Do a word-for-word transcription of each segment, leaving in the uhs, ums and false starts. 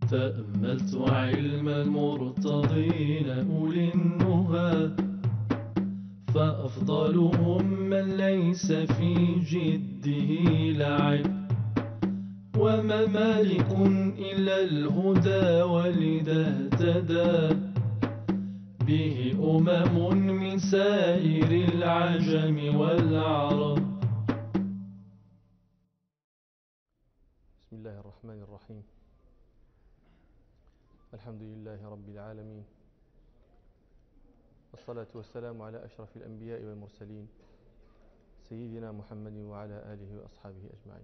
تأملت علم المرتضين أولي النهى، فأفضلهم من ليس في جده لعب، وما مالك إلا الهدى ولذا اهتدى به أمم من سائر العجم والعرب. بسم الله الرحمن الرحيم. الحمد لله رب العالمين، والصلاة والسلام على أشرف الأنبياء والمرسلين سيدنا محمد وعلى آله وأصحابه أجمعين.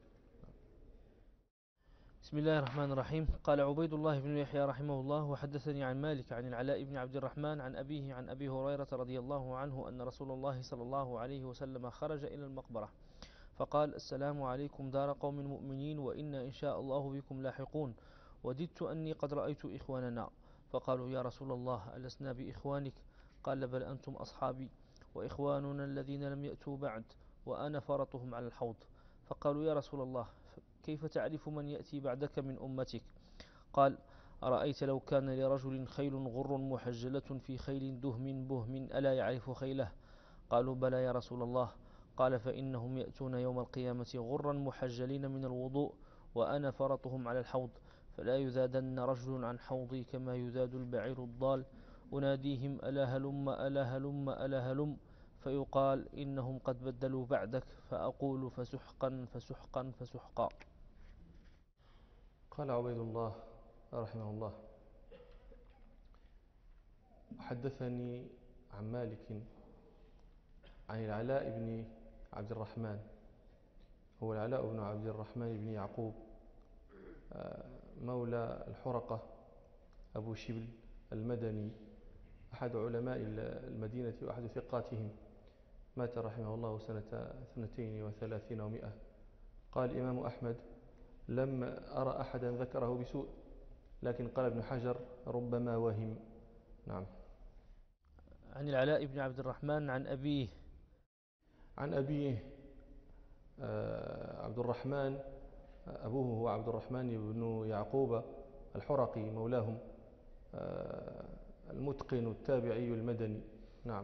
بسم الله الرحمن الرحيم. قال عبيد الله بن يحيى رحمه الله: وحدثني عن مالك عن العلاء بن عبد الرحمن عن أبيه عن أبي هريرة رضي الله عنه أن رسول الله صلى الله عليه وسلم خرج إلى المقبرة فقال: السلام عليكم دار قوم مؤمنين، وإنا إن شاء الله بكم لاحقون، وددت أني قد رأيت إخواننا. فقالوا: يا رسول الله ألسنا بإخوانك؟ قال: بل أنتم أصحابي، وإخواننا الذين لم يأتوا بعد، وأنا فرطهم على الحوض. فقالوا: يا رسول الله كيف تعرف من يأتي بعدك من أمتك؟ قال: أرأيت لو كان لرجل خيل غر محجلة في خيل دهم بهم ألا يعرف خيله؟ قالوا: بلى يا رسول الله. قال: فإنهم يأتون يوم القيامة غرا محجلين من الوضوء، وأنا فرطهم على الحوض، فلا يذادن رجل عن حوضي كما يذاد البعير الضال، أناديهم ألا هلم ألا هلم ألا هلم، فيقال إنهم قد بدلوا بعدك، فأقول فسحقا فسحقا فسحقا. قال عبيد الله رحمه الله: حدثني عن مالك عن العلاء بن عبد الرحمن، هو العلاء بن عبد الرحمن بن يعقوب مولى الحرقة أبو شبل المدني، أحد علماء المدينة وأحد ثقاتهم، مات رحمه الله سنة اثنتين وثلاثين ومئة. قال الإمام أحمد: لم أرى أحدا ذكره بسوء، لكن قال ابن حجر: ربما وهم. نعم. عن العلاء بن عبد الرحمن عن أبيه عن أبيه عبد الرحمن، أبوه هو عبد الرحمن بن يعقوب الحرقي مولاهم المتقن التابعي المدني. نعم.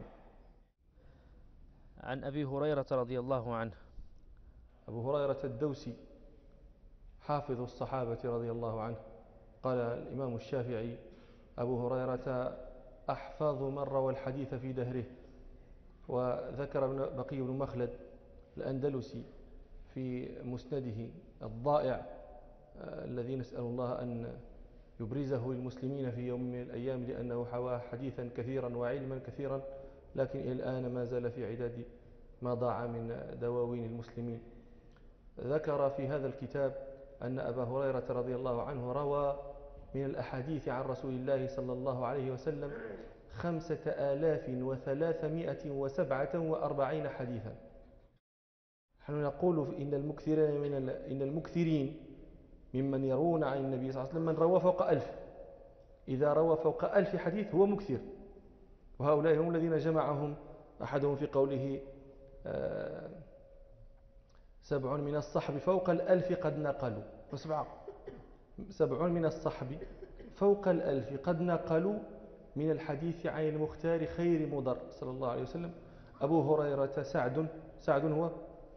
عن أبي هريرة رضي الله عنه. أبو هريرة الدوسي حافظ الصحابة رضي الله عنه. قال الإمام الشافعي: أبو هريرة أحفظ من روى الحديث في دهره. وذكر بقي بن مخلد الأندلسي في مسنده الضائع الذي نسأل الله أن يبرزه للمسلمين في يوم من الأيام، لأنه حوى حديثا كثيرا وعلما كثيرا، لكن إلى الآن ما زال في عداد ما ضاع من دواوين المسلمين. ذكر في هذا الكتاب أن أبا هريرة رضي الله عنه روى من الأحاديث عن رسول الله صلى الله عليه وسلم خمسة آلاف وثلاثمائة وسبعة وأربعين حديثا. نحن نقول إن المكثرين من إن المكثرين ممن يروون عن النبي صلى الله عليه وسلم من روى فوق ألف. إذا روى فوق ألف حديث هو مكثر، وهؤلاء هم الذين جمعهم أحدهم في قوله آه سبع من الصحب فوق الألف قد نقلوا. وسبعة سبع من الصحب فوق الألف قد نقلوا من الحديث عن المختار خير مضر صلى الله عليه وسلم. أبو هريرة سعد سعد هو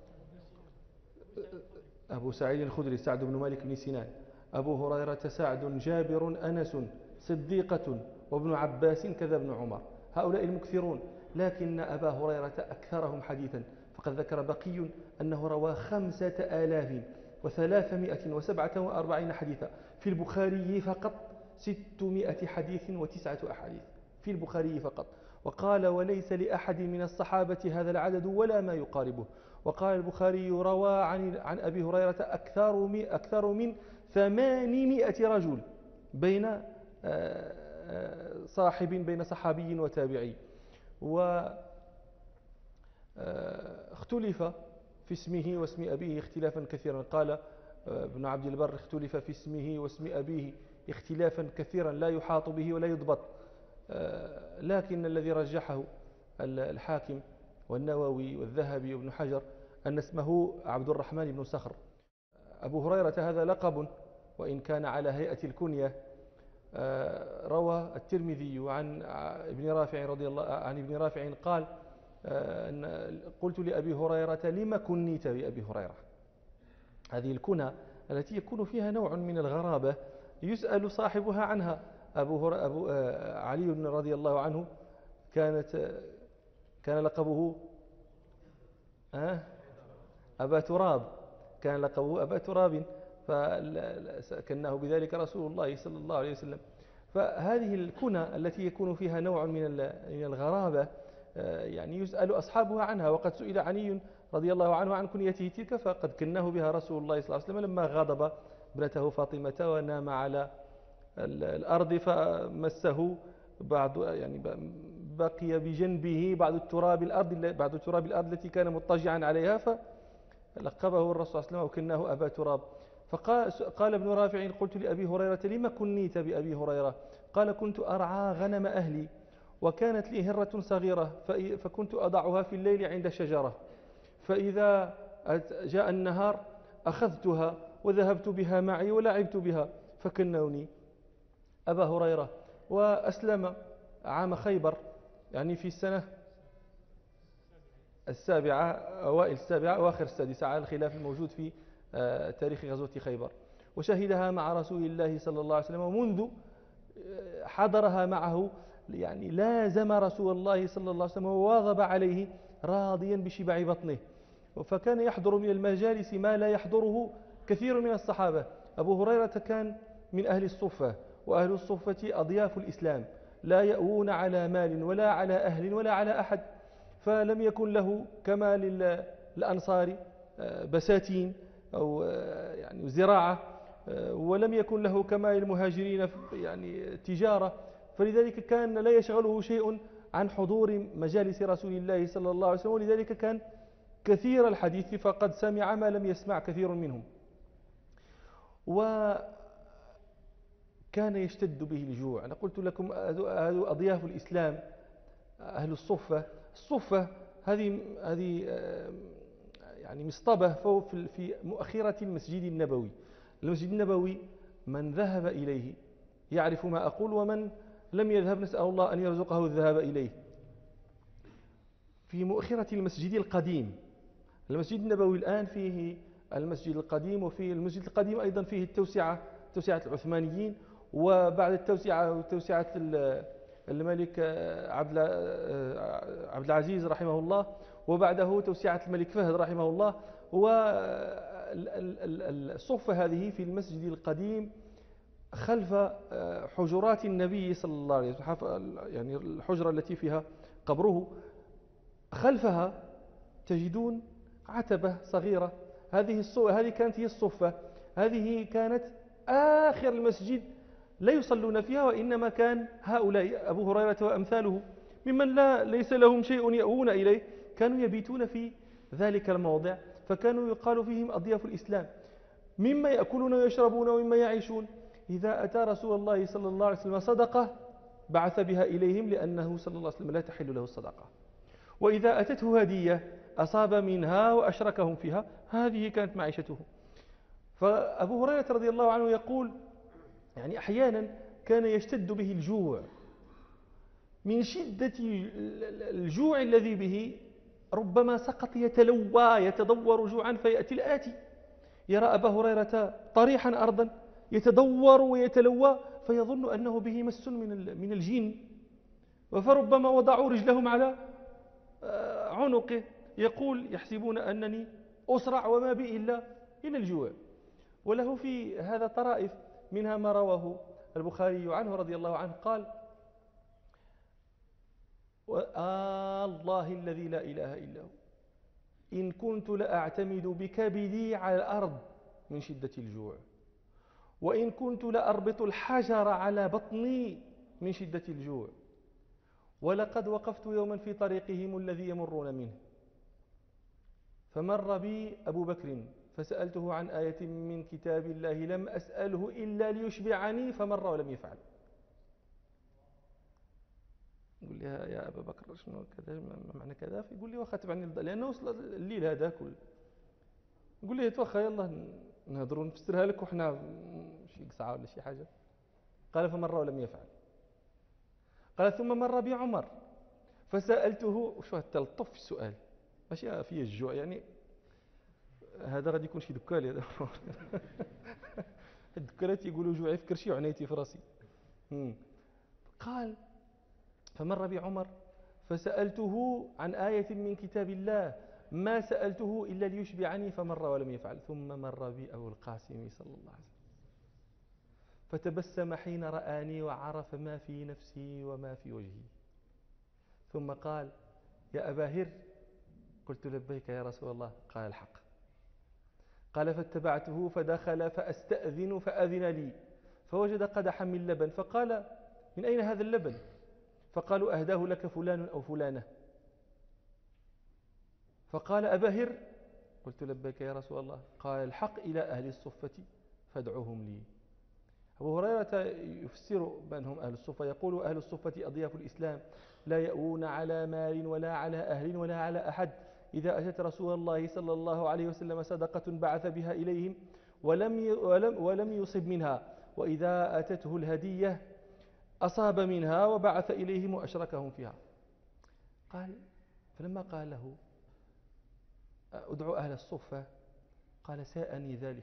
أبو سعيد الخدري، سعد بن مالك بن سنان. أبو هريرة سعد، جابر، أنس، صديقة، وابن عباس كذا ابن عمر. هؤلاء المكثرون، لكن أبا هريرة أكثرهم حديثا، فقد ذكر بقي أنه روى خمسة آلاف وثلاثمائة وسبعة وأربعين حديثا. في البخاري فقط ستمائة حديث وتسعة أحاديث في البخاري فقط. وقال: وليس لأحد من الصحابة هذا العدد ولا ما يقاربه. وقال البخاري: روى عن عن أبي هريرة أكثر من أكثر من ثمانمائة رجل، بين صاحب بين صحابي وتابعي. واختلف في اسمه واسم أبيه اختلافا كثيرا. قال ابن عبد البر: اختلف في اسمه واسم أبيه اختلافا كثيرا لا يحاط به ولا يضبط، لكن الذي رجحه الحاكم والنووي والذهبي وابن حجر أن اسمه عبد الرحمن بن صخر. أبو هريرة هذا لقب، وإن كان على هيئة الكنية. روى الترمذي عن ابن رافع رضي الله عن ابن رافع قال أن قلت لأبي هريرة لما كنيت بأبي هريرة. هذه الكنى التي يكون فيها نوع من الغرابة يسأل صاحبها عنها. أبو, هر... أبو علي رضي الله عنه كانت كان لقبه أبا تراب، كان لقبه أبا تراب، فكناه بذلك رسول الله صلى الله عليه وسلم. فهذه الكنى التي يكون فيها نوع من الغرابة يعني يسأل أصحابها عنها. وقد سئل علي رضي الله عنه عن كنيته تلك فقد كناه بها رسول الله صلى الله عليه وسلم لما غضب ابنته فاطمة ونام على الأرض فمسه بعض يعني بقي بجنبه بعض التراب الأرض بعض التراب الأرض التي كان مضطجعا عليها فلقبه الرسول صلى الله عليه وسلم وكناه أبا تراب. فقال قال ابن رافع قلت لأبي هريرة لما كنيت بأبي هريرة؟ قال كنت أرعى غنم أهلي وكانت لي هرة صغيرة فكنت أضعها في الليل عند شجرة، فإذا جاء النهار أخذتها وذهبت بها معي ولعبت بها فكنوني أبا هريرة. وأسلم عام خيبر يعني في السنة السابعة أوائل السابعة أواخر السادسة على الخلاف الموجود في تاريخ غزوة خيبر، وشهدها مع رسول الله صلى الله عليه وسلم، ومنذ حضرها معه يعني لازم رسول الله صلى الله عليه وسلم وواظب عليه راضيا بشبع بطنه، فكان يحضر من المجالس ما لا يحضره كثير من الصحابة. أبو هريرة كان من أهل الصفة، وأهل الصفة أضياف الإسلام لا يأوون على مال ولا على أهل ولا على أحد، فلم يكن له كما للأنصار بساتين أو يعني زراعة، ولم يكن له كما للمهاجرين يعني تجارة، فلذلك كان لا يشغله شيء عن حضور مجالس رسول الله صلى الله عليه وسلم، ولذلك كان كثير الحديث فقد سمع ما لم يسمع كثير منهم. وكان يشتد به الجوع. أنا قلت لكم هذه أضياف الإسلام أهل الصفة. الصفة هذه هذه يعني مصطبة في مؤخرة المسجد النبوي. المسجد النبوي من ذهب إليه يعرف ما أقول، ومن لم يذهب نسأل الله أن يرزقه الذهاب إليه. في مؤخرة المسجد القديم. المسجد النبوي الآن فيه المسجد القديم، وفي المسجد القديم أيضا فيه التوسعة توسعة العثمانيين، وبعد التوسعة توسعة الملك عبد العزيز رحمه الله، وبعده توسعة الملك فهد رحمه الله. والصفة هذه في المسجد القديم خلف حجرات النبي صلى الله عليه وسلم، يعني الحجرة التي فيها قبره، خلفها تجدون عتبة صغيرة. هذه هذه كانت هي الصفة. هذه كانت آخر المسجد لا يصلون فيها، وإنما كان هؤلاء أبو هريرة وأمثاله ممن لا ليس لهم شيء يأوون إليه كانوا يبيتون في ذلك الموضع، فكانوا يقال فيهم أضياف الإسلام، مما يأكلون ويشربون ومما يعيشون. إذا أتى رسول الله صلى الله عليه وسلم صدقة بعث بها إليهم، لأنه صلى الله عليه وسلم لا تحل له الصدقة. وإذا أتته هدية أصاب منها وأشركهم فيها. هذه كانت معيشته. فأبو هريرة رضي الله عنه يقول يعني أحيانا كان يشتد به الجوع، من شدة الجوع الذي به ربما سقط يتلوى يتدور جوعا، فيأتي الآتي يرى أبا هريرة طريحا أرضا يتدور ويتلوى، فيظن أنه به مس من الجن، فربما وضعوا رجلهم على عنقه، يقول يحسبون أنني أسرع وما بي إلا إلى الجوع. وله في هذا طرائف، منها ما رواه البخاري عنه رضي الله عنه قال: آه الله الذي لا إله إلا هو إن كنت لأعتمد بكبدي على الأرض من شدة الجوع، وإن كنت لأربط الحجر على بطني من شدة الجوع، ولقد وقفت يوما في طريقهم الذي يمرون منه، فمر بي أبو بكر فسألته عن آية من كتاب الله لم أسأله إلا ليشبعني، فمر ولم يفعل. يقول لي يا أبا بكر شنو كذا، ما معنى كذا؟ يقول لي واخا تبعني، لأنه وصل الليل هذا كله. يقول لي توخى يلا نهضروا نفسرها لك وحنا شي قصعة ولا شي حاجة. قال فمر ولم يفعل. قال ثم مر بي عمر فسألته، وشو التلطف في السؤال ماشي فيه الجوع يعني، هذا غادي يكون شي دكال هذا الدكالات يقولوا جوعي في كرشي وعنيتي في راسي. قال فمر بي عمر فسألته عن آية من كتاب الله ما سألته إلا ليشبعني فمر ولم يفعل. ثم مر بي أبو القاسم صلى الله عليه وسلم فتبسم حين رآني وعرف ما في نفسي وما في وجهي، ثم قال يا أبا هر. قلت لبيك يا رسول الله. قال الحق. قال فاتبعته فدخل فأستأذن فأذن لي فوجد قدحا من لبن فقال من أين هذا اللبن؟ فقالوا أهداه لك فلان أو فلانة. فقال أبا هر. قلت لبيك يا رسول الله. قال الحق إلى أهل الصفة فادعوهم لي. أبو هريرة يفسر من هم أهل الصفة، يقول أهل الصفة أضياف الإسلام لا يأوون على مال ولا على أهل ولا على أحد، إذا أتت رسول الله صلى الله عليه وسلم صدقة بعث بها إليهم ولم ولم ولم يصب منها، وإذا أتته الهدية أصاب منها وبعث إليهم وأشركهم فيها. قال فلما قال له أدعو أهل الصفة قال ساءني ذلك.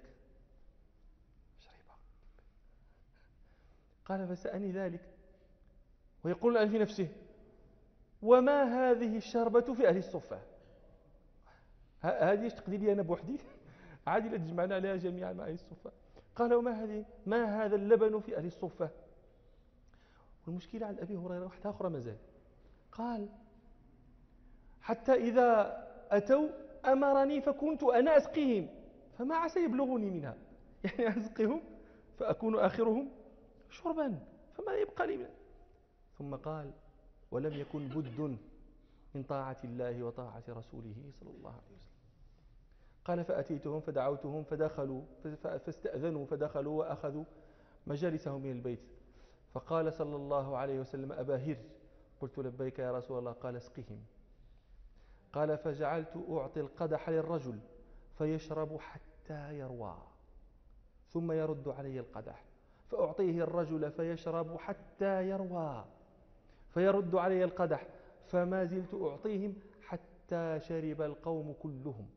قال فسأني ذلك ويقول الآن في نفسه وما هذه الشربة في أهل الصفة؟ هذه ايش تقدي لي أنا بوحدي عادي لا تجمعنا عليها جميعا مع أهل الصفة. قال وما هذه ما هذا اللبن في أهل الصفة؟ والمشكلة عند أبي هريرة واحدة أخرى مازال. قال حتى إذا أتوا أمرني فكنت أنا أسقيهم فما عسى يبلغني منها، يعني أسقيهم فأكون آخرهم شربا فما يبقى لي منها. ثم قال ولم يكن بد من طاعة الله وطاعة رسوله صلى الله عليه وسلم. قال فأتيتهم فدعوتهم فدخلوا فاستأذنوا فدخلوا وأخذوا مجالسهم من البيت. فقال صلى الله عليه وسلم أبا هر. قلت لبيك يا رسول الله. قال اسقهم. قال فجعلت أعطي القدح للرجل فيشرب حتى يروى ثم يرد علي القدح فأعطيه الرجل فيشرب حتى يروى فيرد علي القدح فما زلت أعطيهم حتى شرب القوم كلهم.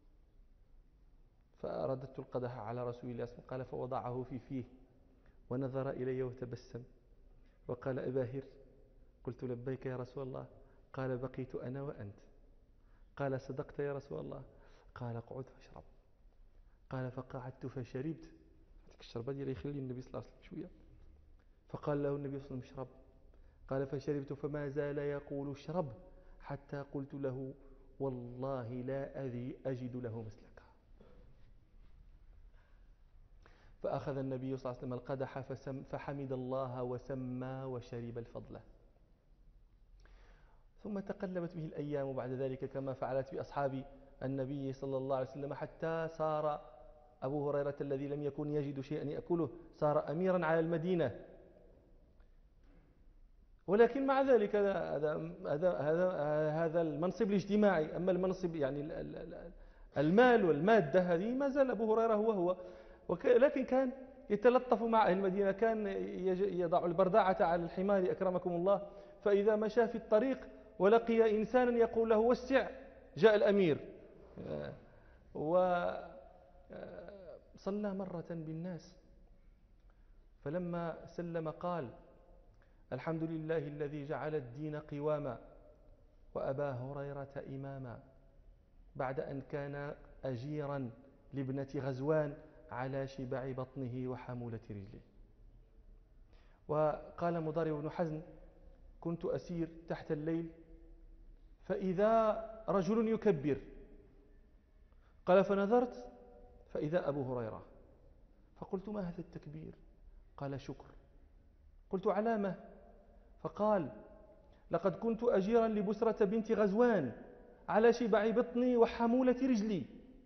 فأرددت القدح على رسول الله صلى الله عليه وسلم قال فوضعه في فيه ونظر إلي وتبسم وقال أبا هر. قلت لبيك يا رسول الله. قال بقيت أنا وأنت. قال صدقت يا رسول الله. قال اقعد فاشرب. قال فقعدت فشربت الشربة ديالي يخلي النبي صلى الله عليه وسلم شوية. فقال له النبي صلى الله عليه وسلم اشرب. قال فشربت فما زال يقول اشرب حتى قلت له والله لا أذي أجد له مسلكا. فأخذ النبي صلى الله عليه وسلم القدح فحمد الله وسمى وشرب الفضل. ثم تقلبت به الأيام بعد ذلك كما فعلت بأصحاب النبي صلى الله عليه وسلم حتى صار أبو هريرة الذي لم يكن يجد شيئا يأكله صار أميرا على المدينة. ولكن مع ذلك هذا هذا هذا هذا المنصب الاجتماعي. أما المنصب يعني المال والمادة هذه ما زال أبو هريرة هو هو، ولكن كان يتلطف مع أهل المدينة. كان يضع البرداعة على الحمار أكرمكم الله، فإذا مشى في الطريق ولقي إنسانا يقول له وسع جاء الأمير. وصلى مرة بالناس فلما سلم قال الحمد لله الذي جعل الدين قواما وأبا هريرة إماما بعد أن كان أجيرا لابنة غزوان على شبع بطنه وحمولة رجله. وقال مضارب بن حزن كنت أسير تحت الليل فإذا رجل يكبر. قال فنظرت فإذا أبو هريرة فقلت ما هذا التكبير؟ قال شكر. قلت علامة؟ فقال لقد كنت أجيرا لبسرة بنت غزوان على شبع بطني وحمولة رجلي،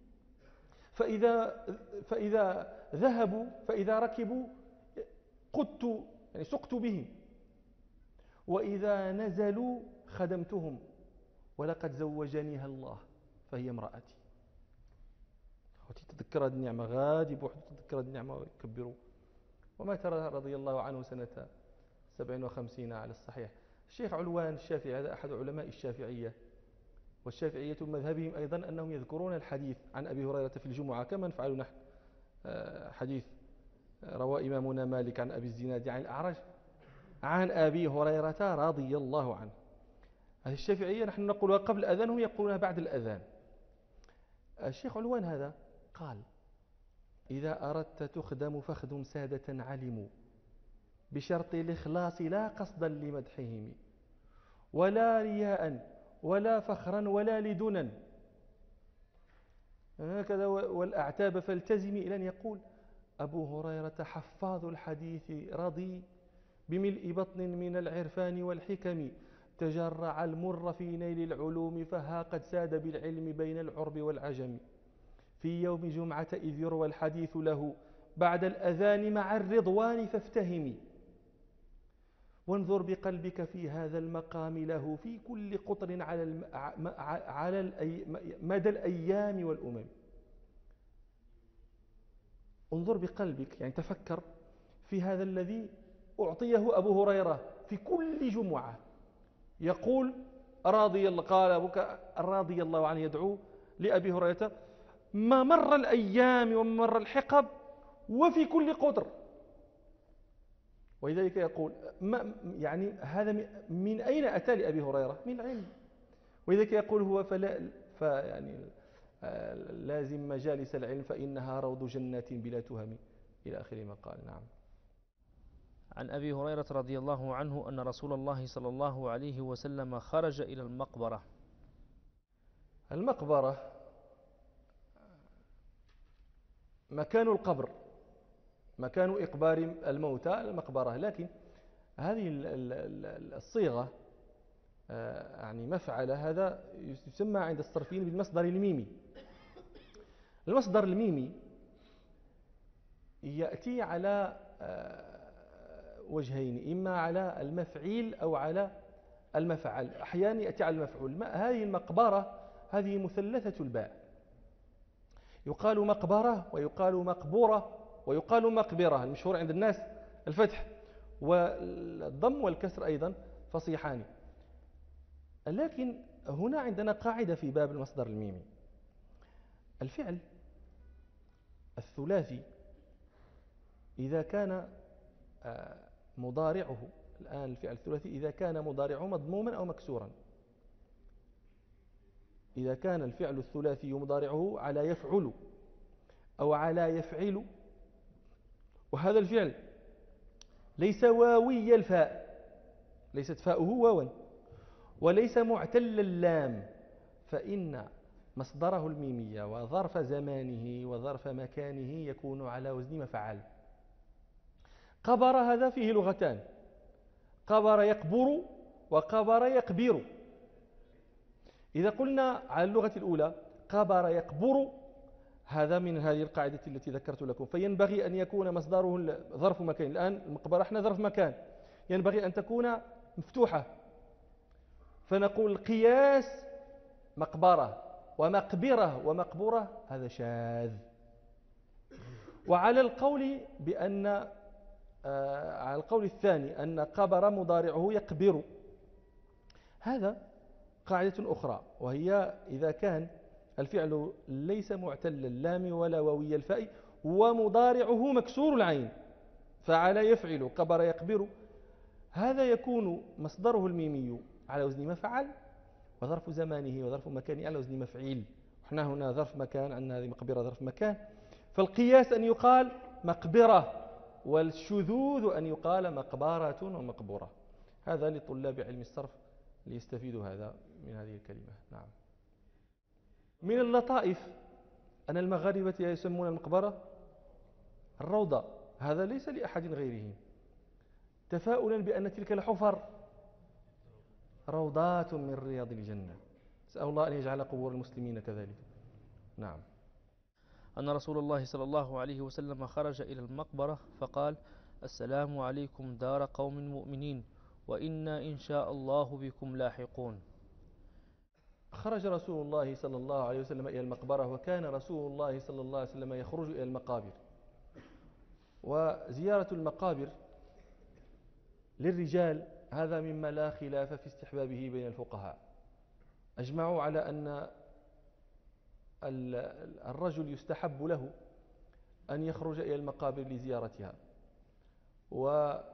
فإذا, فإذا ذهبوا فإذا ركبوا قدت يعني سقت بهم، وإذا نزلوا خدمتهم، ولقد زوجنيها الله فهي امرأتي. وتتذكر هذه النعمة غادي بوحده تتذكر هذه النعمة ويكبروا. وما ترى رضي الله عنه سنة سبع وخمسين على الصحيح. الشيخ علوان الشافعي هذا أحد علماء الشافعية، والشافعية مذهبهم أيضا أنهم يذكرون الحديث عن أبي هريرة في الجمعة كما نفعل نحن. حديث روى إمامنا مالك عن أبي الزناد عن الأعرج عن أبي هريرة رضي الله عنه. هذه الشافعية نحن نقولها قبل الأذان وهم يقولونها بعد الأذان. الشيخ علوان هذا قال: إذا أردت تخدم فاخدم سادة علموا بشرط الإخلاص لا قصدا لمدحهم ولا رياء ولا فخرا ولا لدنا. هكذا والأعتاب فالتزمي إلى أن يقول: أبو هريرة حفاظ الحديث رضي بملء بطن من العرفان والحكم تجرع المر في نيل العلوم فها قد ساد بالعلم بين العرب والعجم في يوم جمعة إذ يروى الحديث له بعد الأذان مع الرضوان فافتهمي وانظر بقلبك في هذا المقام له في كل قطر على الم... على الأي... مدى الأيام والأمم. انظر بقلبك، يعني تفكر في هذا الذي أعطيه أبو هريرة في كل جمعة يقول راضي الله، قال أبوك راضي الله عنه يدعو لأبي هريرة ما مر الأيام ومر الحقب وفي كل قطر. ولذلك يقول ما يعني هذا من أين أتى لأبي هريرة؟ من العلم. ولذلك يقول هو فلا فيعني لازم مجالس العلم فإنها روض جنات بلا تهم إلى آخر ما قال. نعم. عن أبي هريرة رضي الله عنه أن رسول الله صلى الله عليه وسلم خرج إلى المقبرة. المقبرة مكان القبر، مكان إقبار الموتى المقبرة، لكن هذه الصيغة يعني مفعل هذا يسمى عند الصرفيين بالمصدر الميمي. المصدر الميمي يأتي على وجهين، إما على المفعيل أو على المفعل. أحيانا يأتي على المفعول. هذه المقبرة هذه مثلثة الباء، يقال مقبرة ويقال مقبورة ويقال مقبرة. المشهور عند الناس الفتح، والضم والكسر أيضا فصيحان. لكن هنا عندنا قاعدة في باب المصدر الميمي: الفعل الثلاثي إذا كان مضارعه، الآن الفعل الثلاثي إذا كان مضارعه مضموما أو مكسورا، إذا كان الفعل الثلاثي مضارعه على يفعل أو على يفعل، وهذا الفعل ليس واوي الفاء، ليست فاؤه واوا، وليس معتل اللام، فإن مصدره الميمية وظرف زمانه وظرف مكانه يكون على وزن مفعل. قبر هذا فيه لغتان: قبر يقبر وقبر يقبر. إذا قلنا على اللغة الأولى قبر يقبر، هذا من هذه القاعدة التي ذكرت لكم، فينبغي أن يكون مصدره ظرف مكان. الآن المقبرة احنا ظرف مكان، ينبغي أن تكون مفتوحة، فنقول قياس مقبرة ومقبرة ومقبورة هذا شاذ. وعلى القول بأن آه على القول الثاني أن قبر مضارعه يقبر، هذا قاعدة أخرى، وهي إذا كان الفعل ليس معتل اللام ولا واوي الفاء ومضارعه مكسور العين، فعلى يفعل قبر يقبر، هذا يكون مصدره الميمي على وزن مفعل وظرف زمانه وظرف مكانه على وزن مفعيل. احنا هنا ظرف مكان، عندنا هذه مقبرة ظرف مكان، فالقياس أن يقال مقبرة، والشذوذ أن يقال مقبرة ومقبورة. هذا لطلاب علم الصرف ليستفيدوا هذا من هذه الكلمة. نعم. من اللطائف أن المغاربة يسمون المقبرة الروضة، هذا ليس لأحد غيرهم، تفاؤلا بأن تلك الحفر روضات من رياض الجنة. نسأل الله أن يجعل قبور المسلمين كذلك. نعم. أن رسول الله صلى الله عليه وسلم خرج إلى المقبرة فقال: السلام عليكم دار قوم مؤمنين وإنا إن شاء الله بكم لاحقون. خرج رسول الله صلى الله عليه وسلم إلى المقبرة، وكان رسول الله صلى الله عليه وسلم يخرج إلى المقابر. وزيارة المقابر للرجال هذا مما لا خلاف في استحبابه بين الفقهاء، أجمعوا على أن الرجل يستحب له أن يخرج إلى المقابر لزيارتها. وقد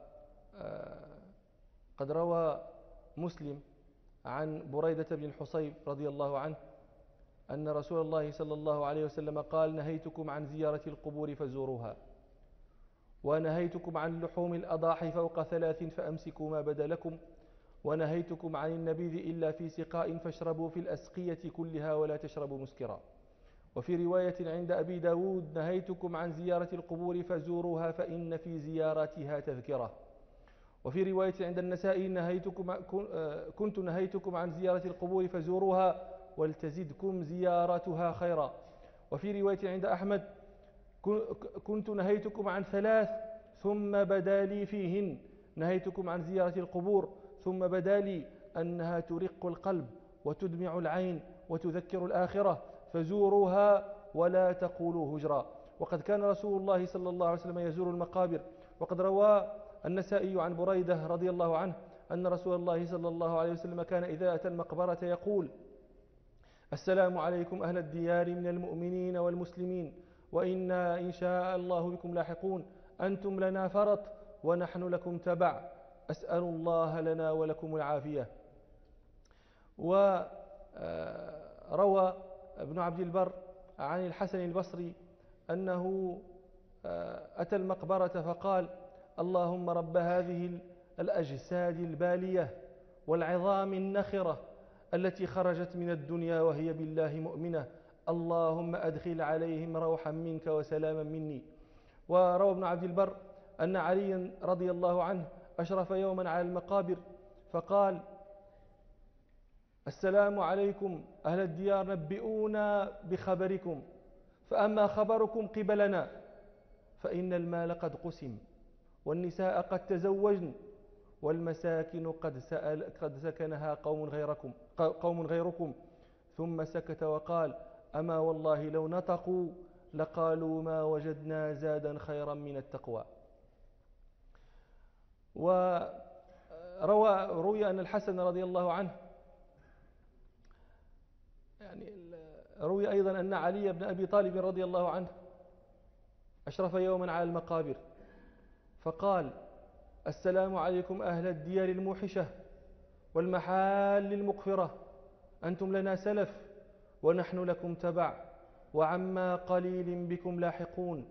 روى مسلم عن بريدة بن الحصيب رضي الله عنه أن رسول الله صلى الله عليه وسلم قال: نهيتكم عن زيارة القبور فزوروها، ونهيتكم عن لحوم الأضاحي فوق ثلاث فأمسكوا ما بدا لكم، ونهيتكم عن النبيذ إلا في سقاء فاشربوا في الأسقية كلها ولا تشربوا مسكرا. وفي رواية عند أبي داود: نهيتكم عن زيارة القبور فزوروها فإن في زيارتها تذكرة. وفي رواية عند النسائي: نهيتكم كنت نهيتكم عن زيارة القبور فزوروها ولتزدكم زيارتها خيرا. وفي رواية عند أحمد: كنت نهيتكم عن ثلاث ثم بدا لي فيهن، نهيتكم عن زيارة القبور ثم بدا لي أنها ترق القلب وتدمع العين وتذكر الآخرة، فزوروها ولا تقولوا هجرا. وقد كان رسول الله صلى الله عليه وسلم يزور المقابر. وقد روى النسائي عن بريدة رضي الله عنه أن رسول الله صلى الله عليه وسلم كان إذا أتى المقبرة يقول: السلام عليكم أهل الديار من المؤمنين والمسلمين، وإنا إن شاء الله بكم لاحقون، أنتم لنا فرط ونحن لكم تبع، أسأل الله لنا ولكم العافية. وروى ابن عبد البر عن الحسن البصري أنه أتى المقبرة فقال: اللهم رب هذه الأجساد البالية والعظام النخرة التي خرجت من الدنيا وهي بالله مؤمنة، اللهم أدخل عليهم روحا منك وسلاما مني. وروى ابن عبد البر أن عليا رضي الله عنه أشرف يوما على المقابر فقال: السلام عليكم أهل الديار، نبئونا بخبركم، فأما خبركم قبلنا فإن المال قد قسم، والنساء قد تزوجن، والمساكن قد, سأل قد سكنها قوم غيركم, قوم غيركم. ثم سكت وقال: أما والله لو نطقوا لقالوا ما وجدنا زادا خيرا من التقوى. وروى روي أن الحسن رضي الله عنه يعني روي أيضا أن علي بن أبي طالب رضي الله عنه أشرف يوما على المقابر فقال: السلام عليكم أهل الديار الموحشة والمحال المقفرة، أنتم لنا سلف ونحن لكم تبع، وعما قليل بكم لاحقون،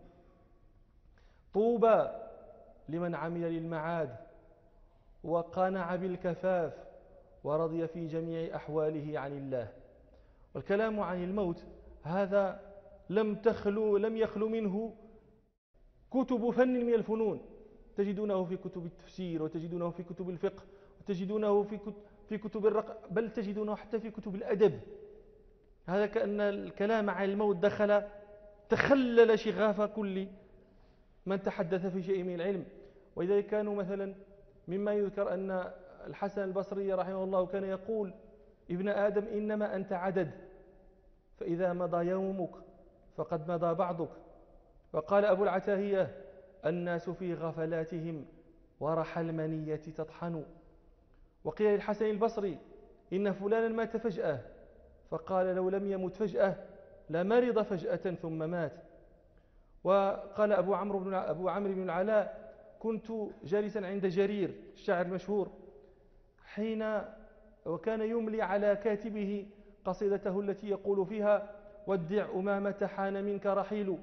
طوبى لمن عمل للمعاد وقنع بالكفاف ورضي في جميع أحواله عن الله. والكلام عن الموت هذا لم تخلو لم يخلو منه كتب فن من الفنون، تجدونه في كتب التفسير، وتجدونه في كتب الفقه، وتجدونه في كتب, في كتب الرق، بل تجدونه حتى في كتب الأدب. هذا كأن الكلام عن الموت دخل تخلل شغاف كل من تحدث في شيء من العلم. ولذلك كانوا مثلا مما يذكر أن الحسن البصري رحمه الله كان يقول: ابن آدم إنما أنت عدد، فإذا مضى يومك فقد مضى بعضك. وقال أبو العتاهية: الناس في غفلاتهم ورح المنية تطحن. وقيل للحسن البصري: إن فلانا مات فجأة، فقال: لو لم يمت فجأة لمرض فجأة ثم مات. وقال أبو عمرو بن أبو عمرو بن العلاء: كنت جالسا عند جرير الشاعر المشهور حين وكان يملي على كاتبه قصيدته التي يقول فيها: ودع أمامة حان منك رحيل.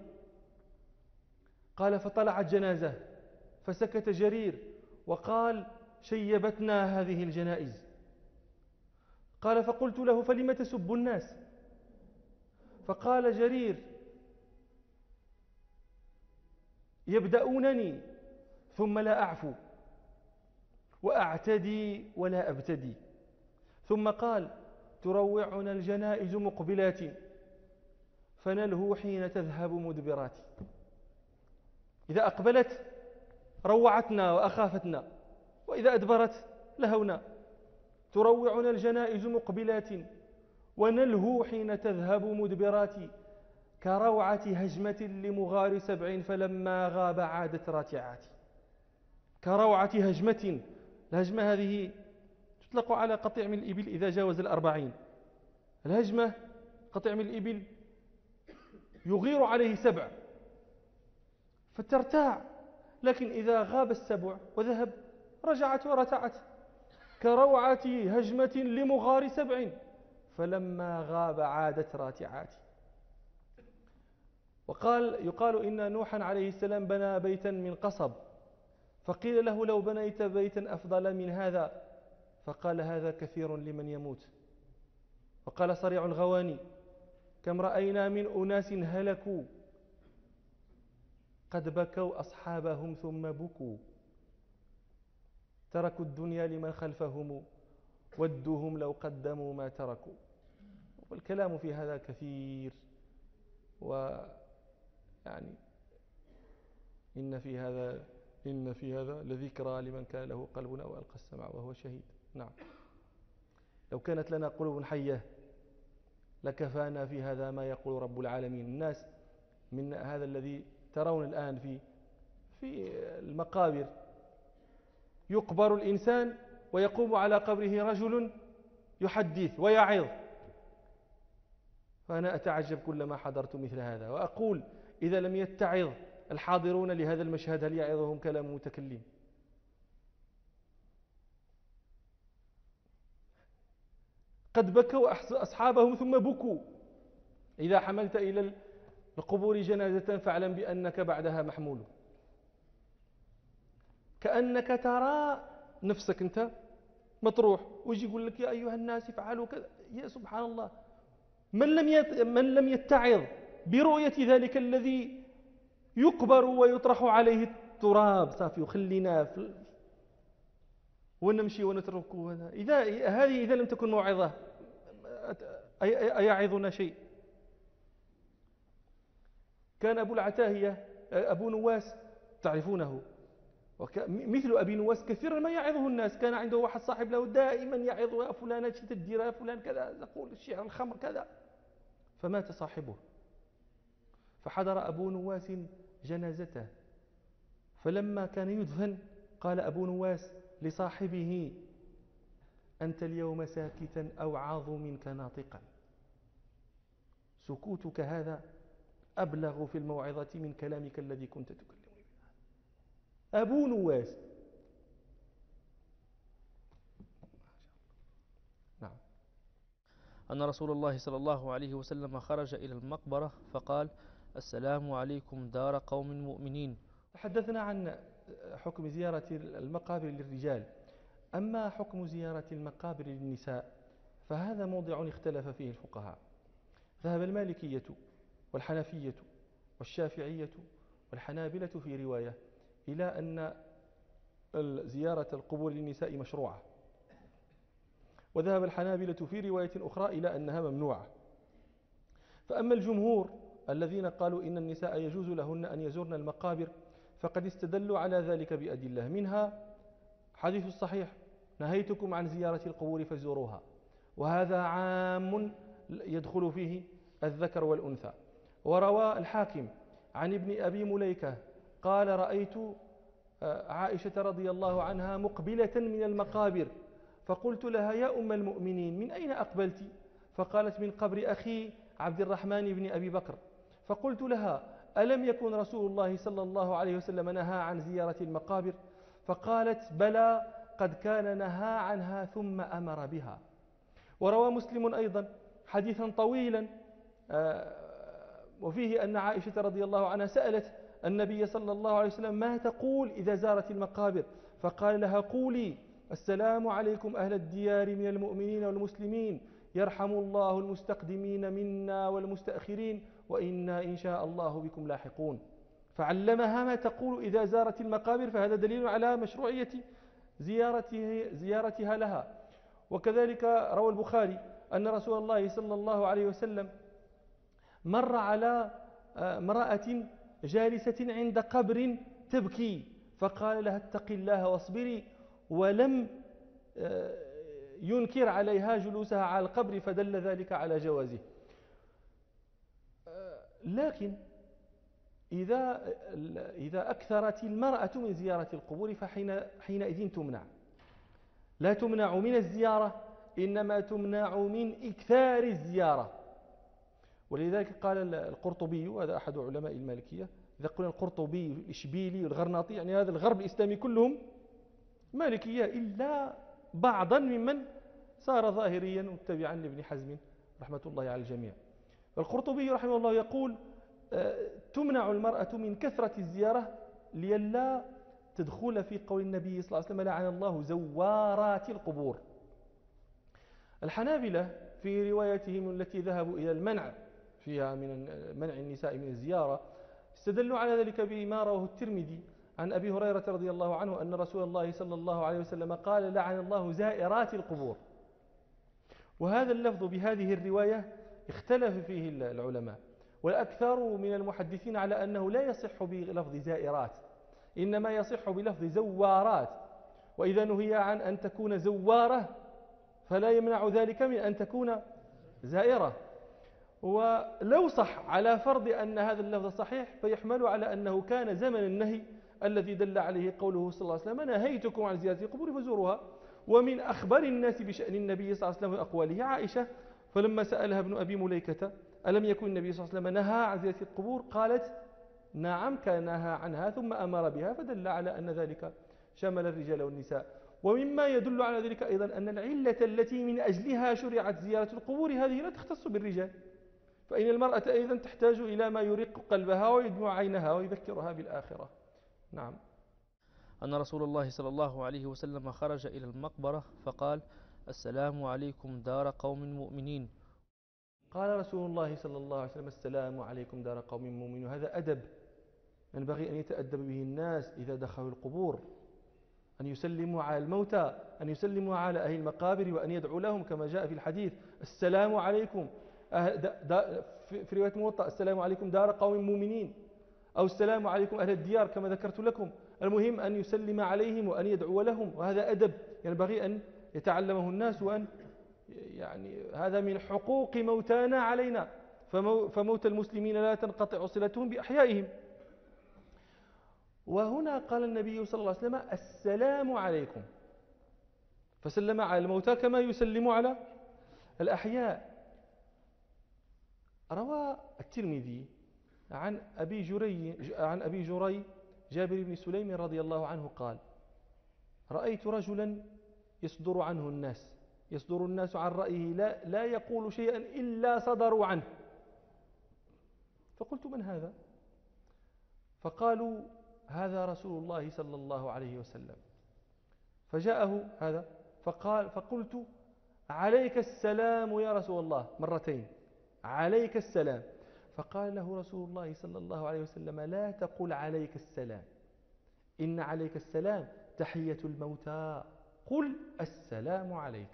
قال: فطلعت جنازة فسكت جرير وقال: شيبتنا هذه الجنائز. قال: فقلت له: فلم تسب الناس؟ فقال جرير: يبدأونني ثم لا أعفو، وأعتدي ولا أبتدي. ثم قال: تروعنا الجنائز مقبلات، فنلهو حين تذهب مدبرات. إذا أقبلت روعتنا وأخافتنا، وإذا أدبرت لهونا. تروعنا الجنائز مقبلات، ونلهو حين تذهب مدبراتي كروعة هجمة لمغار سبع فلما غاب عادت راتعاتي. كروعة هجمة، الهجمة هذه تطلق على قطيع من الإبل إذا جاوز الأربعين. الهجمة قطيع من الإبل يغير عليه سبع فترتاع، لكن إذا غاب السبع وذهب رجعت ورتعت. كروعة هجمة لمغار سبع فلما غاب عادت راتعاتي. وقال يقال إن نوحا عليه السلام بنى بيتا من قصب، فقيل له لو بنيت بيتا أفضل من هذا، فقال هذا كثير لمن يموت. وقال صريع الغواني كم رأينا من أناس هلكوا قد بكوا أصحابهم ثم بكوا، تركوا الدنيا لمن خلفهم ودوهم لو قدموا ما تركوا. والكلام في هذا كثير، ويعني إن في هذا إن في هذا لذكرى لمن كان له قلب أو ألقى السمع وهو شهيد. نعم، لو كانت لنا قلوب حية لكفانا في هذا ما يقول رب العالمين. الناس من هذا الذي ترون الآن في في المقابر، يقبر الإنسان ويقوم على قبره رجل يحدث ويعظ، فأنا أتعجب كلما حضرت مثل هذا وأقول إذا لم يتعظ الحاضرون لهذا المشهد هل يعظهم كلام متكلم؟ قد بكوا أصحابهم ثم بكوا. إذا حملت إلى القبور جنازة فاعلم بأنك بعدها محمول، كأنك ترى نفسك أنت مطروح، ويجي يقول لك يا أيها الناس افعلوا كذا. يا سبحان الله، من لم من لم يتعظ برؤية ذلك الذي يقبر ويطرح عليه التراب صافي وخلينا ونمشي ونتركه. إذا هذه إذا لم تكن موعظة أيعظنا شيء؟ كان أبو العتاهية أبو نواس تعرفونه، مثل أبي نواس كثيرا ما يعظه الناس. كان عنده واحد صاحب له دائما يعظ يا فلان ايش تدير، يا فلان كذا، يقول الشعر الخمر كذا. فمات صاحبه، فحضر أبو نواس جنازته، فلما كان يدفن قال أبو نواس لصاحبه أنت اليوم ساكتا أوعظ منك ناطقا، سكوتك هذا أبلغ في الموعظة من كلامك الذي كنت تكلم. أبو نواس. نعم. أن رسول الله صلى الله عليه وسلم خرج إلى المقبرة فقال السلام عليكم دار قوم مؤمنين. تحدثنا عن حكم زيارة المقابر للرجال، أما حكم زيارة المقابر للنساء فهذا موضع اختلف فيه الفقهاء. ذهب المالكية والحنفية والشافعية والحنابلة في رواية إلى أن زيارة القبور للنساء مشروعة، وذهب الحنابلة في رواية أخرى إلى أنها ممنوعة. فأما الجمهور الذين قالوا إن النساء يجوز لهن أن يزورن المقابر فقد استدلوا على ذلك بأدلة، منها حديث الصحيح نهيتكم عن زيارة القبور فزوروها، وهذا عام يدخل فيه الذكر والأنثى. وروى الحاكم عن ابن أبي مليكة قال رأيت عائشة رضي الله عنها مقبلة من المقابر فقلت لها يا أم المؤمنين من أين أقبلت؟ فقالت من قبر أخي عبد الرحمن بن أبي بكر. فقلت لها ألم يكن رسول الله صلى الله عليه وسلم نهى عن زيارة المقابر؟ فقالت بلى قد كان نهى عنها ثم أمر بها. وروى مسلم أيضا حديثا طويلا وفيه أن عائشة رضي الله عنها سألت النبي صلى الله عليه وسلم ما تقول إذا زارت المقابر؟ فقال لها قولي السلام عليكم أهل الديار من المؤمنين والمسلمين، يرحم الله المستقدمين منا والمستأخرين، وإنا إن شاء الله بكم لاحقون. فعلمها ما تقول إذا زارت المقابر، فهذا دليل على مشروعية زيارته زيارتها لها. وكذلك روى البخاري أن رسول الله صلى الله عليه وسلم مر على امرأة جالسة عند قبر تبكي فقال لها اتقي الله واصبري، ولم ينكر عليها جلوسها على القبر فدل ذلك على جوازه. لكن إذا إذا أكثرت المرأة من زيارة القبور فحين حينئذ تمنع، لا تمنع من الزيارة إنما تمنع من إكثار الزيارة. ولذلك قال القرطبي، وهذا أحد علماء المالكية، إذا قلنا القرطبي الإشبيلي والغرناطي يعني هذا الغرب الإسلامي كلهم مالكية إلا بعضا ممن صار ظاهريا متبعا لابن حزم رحمة الله على الجميع. القرطبي رحمه الله يقول تمنع المرأة من كثرة الزيارة لئلا تدخل في قول النبي صلى الله عليه وسلم لعن الله زوارات القبور. الحنابلة في روايتهم التي ذهبوا إلى المنع فيها من منع النساء من الزيارة استدلوا على ذلك بما رواه الترمذي عن أبي هريرة رضي الله عنه أن رسول الله صلى الله عليه وسلم قال لعن الله زائرات القبور. وهذا اللفظ بهذه الرواية اختلف فيه العلماء، والأكثر من المحدثين على أنه لا يصح بلفظ زائرات، إنما يصح بلفظ زوارات، وإذا نهي عن أن تكون زوارة فلا يمنع ذلك من أن تكون زائرة. ولو صح على فرض أن هذا اللفظ صحيح فيحمل على أنه كان زمن النهي الذي دل عليه قوله صلى الله عليه وسلم نهيتكم عن زيارة القبور فزوروها. ومن أخبر الناس بشأن النبي صلى الله عليه وسلم وأقواله عائشة، فلما سألها ابن أبي مليكة ألم يكن النبي صلى الله عليه وسلم نهى عن زيارة القبور قالت نعم كان نهى عنها ثم أمر بها، فدل على أن ذلك شمل الرجال والنساء. ومما يدل على ذلك أيضا أن العلة التي من أجلها شرعت زيارة القبور هذه لا تختص بالرجال، فإن المرأة أيضا تحتاج إلى ما يرق قلبها ويدمع عينها ويذكرها بالآخرة. نعم. أن رسول الله صلى الله عليه وسلم خرج إلى المقبرة فقال السلام عليكم دار قوم مؤمنين. قال رسول الله صلى الله عليه وسلم السلام عليكم دار قوم مؤمنين، وهذا أدب ينبغي أن يتأدب به الناس إذا دخلوا القبور، أن يسلموا على الموتى، أن يسلموا على أهل المقابر وأن يدعوا لهم كما جاء في الحديث السلام عليكم في رواية موطأ السلام عليكم دار قوم مؤمنين، أو السلام عليكم أهل الديار كما ذكرت لكم. المهم أن يسلم عليهم وأن يدعو لهم، وهذا أدب ينبغي أن يتعلمه الناس، وأن يعني هذا من حقوق موتانا علينا، فموت المسلمين لا تنقطع صلتهم بأحيائهم. وهنا قال النبي صلى الله عليه وسلم السلام عليكم، فسلم على الموتى كما يسلم على الأحياء. روى الترمذي عن أبي جري عن أبي جري جابر بن سليم رضي الله عنه قال رأيت رجلا يصدر عنه الناس يصدر الناس عن رأيه لا, لا يقول شيئا إلا صدروا عنه، فقلت من هذا؟ فقالوا هذا رسول الله صلى الله عليه وسلم. فجاءه هذا فقال فقلت عليك السلام يا رسول الله مرتين، عليك السلام. فقال له رسول الله صلى الله عليه وسلم لا تقل عليك السلام، إن عليك السلام تحية الموتى، قل السلام عليك.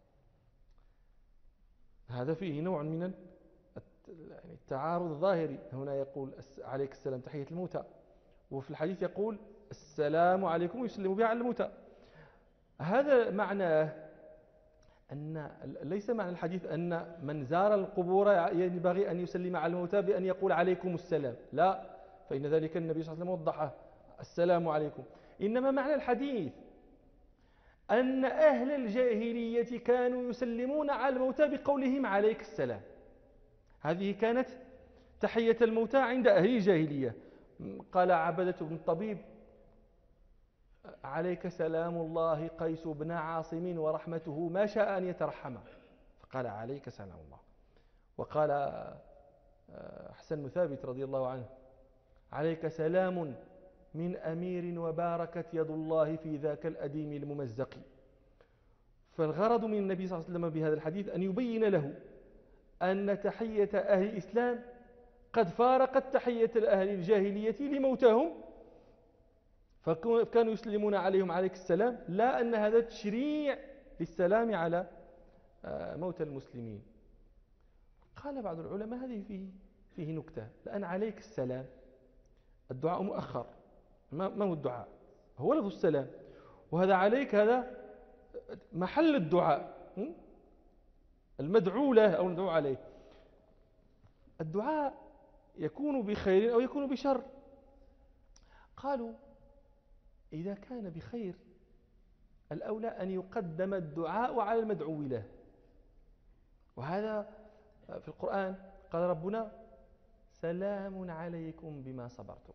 هذا فيه نوع من التعارض الظاهري، هنا يقول عليك السلام تحية الموتى، وفي الحديث يقول السلام عليكم ويسلم بها على الموتى. هذا معناه أن ليس معنى الحديث أن من زار القبور ينبغي أن يسلم على الموتى بأن يقول عليكم السلام، لا، فإن ذلك النبي صلى الله عليه وسلم وضحه السلام عليكم. إنما معنى الحديث أن أهل الجاهلية كانوا يسلمون على الموتى بقولهم عليك السلام، هذه كانت تحية الموتى عند أهل الجاهلية. قال عبدة بن الطبيب عليك سلام الله قيس بن عاصم ورحمته ما شاء أن يترحم، فقال عليك سلام الله. وقال حسن بن ثابت رضي الله عنه عليك سلام من أمير وباركت يد الله في ذاك الأديم الممزق. فالغرض من النبي صلى الله عليه وسلم بهذا الحديث أن يبين له أن تحية أهل الإسلام قد فارقت تحية أهل الجاهلية لموتاهم، فكانوا يسلمون عليهم عليك السلام، لا أن هذا تشريع للسلام على موتى المسلمين. قال بعض العلماء هذه فيه, فيه نكتة، لأن عليك السلام الدعاء مؤخر، ما هو الدعاء؟ هو لفظ السلام، وهذا عليك هذا محل الدعاء، المدعو له أو المدعو عليه. الدعاء يكون بخير أو يكون بشر. قالوا إذا كان بخير الأولى أن يقدم الدعاء على المدعو له، وهذا في القرآن قال ربنا سلام عليكم بما صبرتم،